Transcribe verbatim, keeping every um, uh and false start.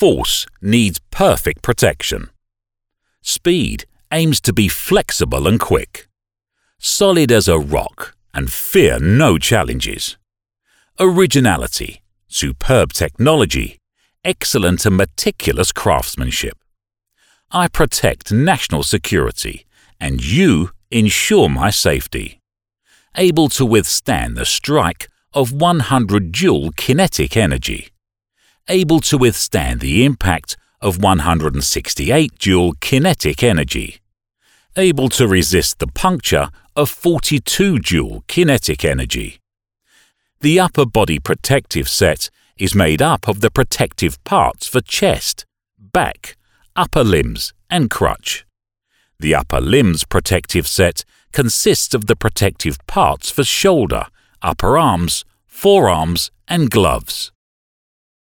Force needs perfect protection. Speed aims to be flexible and quick. Solid as a rock and fear no challenges. Originality, superb technology, excellent and meticulous craftsmanship. I protect national security and you ensure my safety. Able to withstand the strike of one hundred joule kinetic energy. Able to withstand the impact of one hundred sixty-eight joule kinetic energy. Able to resist the puncture of forty-two joule kinetic energy. The upper body protective set is made up of the protective parts for chest, back, upper limbs and crutch. The upper limbs protective set consists of the protective parts for shoulder, upper arms, forearms and gloves.